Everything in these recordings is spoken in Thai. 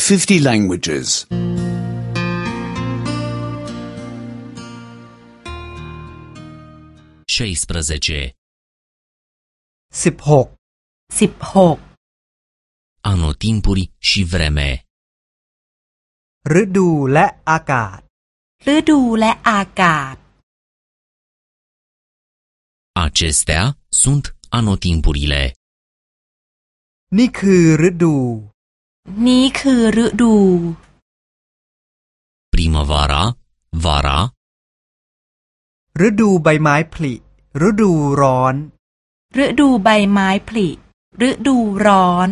50 languages. 16. 16 Anotimpuri și vreme. ฤดูและอากาศฤดูและอากาศ Acestea sunt anotimpurile. นี่คือฤดูนี้คือฤดู Primăvara, vara, ฤดูใบไม้ผลิฤดูร้อนฤดูใบไม้ผลิฤดูร้อน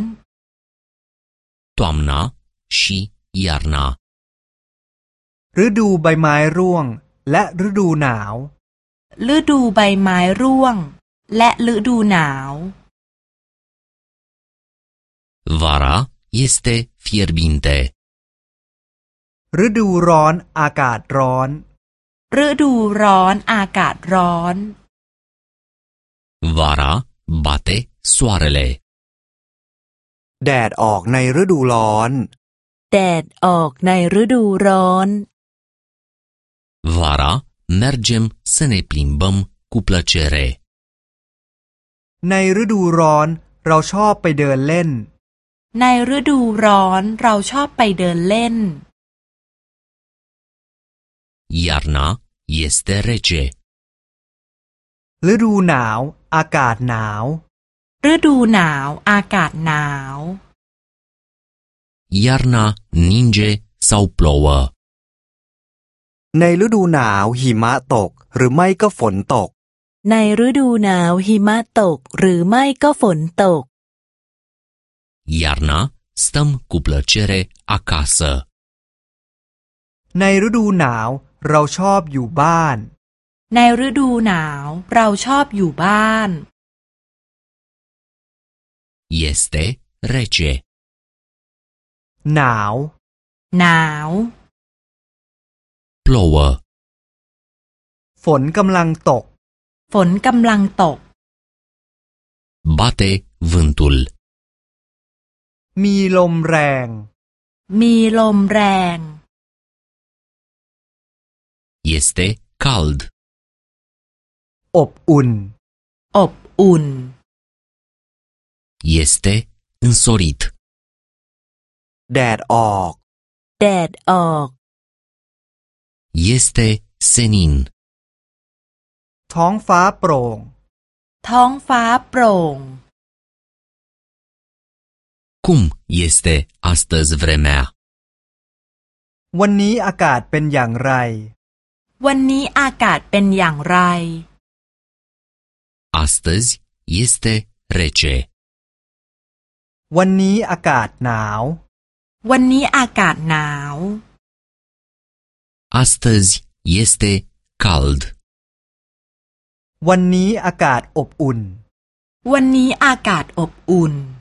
toamna și iarna. ฤดูใบไม้ร่วงและฤดูหนาวฤดูใบไม้ร่วงและฤดูหนาว Vara este fierbinte. ฤดูร้อนอากาศร้อนฤดูร้อนอากาศร้อน Vara bate soarele. แดดออกในฤดูร้อนแดดออกในฤดูร้อน Vara mergem să ne plimbăm cu plăcere. ในฤดูร้อนเราชอบไปเดินเล่นในฤดูร้อนเราชอบไปเดินเล่น Iarna este rece. ฤดูหนาวอากาศหนาวฤดูหนาวอากาศหนาว Iarna ninge sau plouă. ในฤดูหนาวหิมะตกหรือไม่ก็ฝนตกในฤดูหนาวหิมะตกหรือไม่ก็ฝนตก Iarna stăm cu plăcere acasă. ในฤดูหนาวเราชอบอยู่บ้านในฤดูหนาวเราชอบอยู่บ้าน Este rece. หนาวหนาว Plouă. ฝนกำลังตกฝนกำลังตก Bate vântul. มีลมแรงมีลมแรง Este cald. อบอุ่นอบอุ่น Este însorit. แดดออกแดดออก Este senin. ท้องฟ้าโปร่งท้องฟ้าโปร่ง Cum este astăzi vremea? วันนี้อากาศเป็นอย่างไรวันนี้อากาศเป็นอย่างไร Astăzi este rece. วันนี้อากาศหนาววันนี้อากาศหนาว Astăzi este cald. วันนี้อากาศอบอุ่นวันนี้อากาศอบอุ่น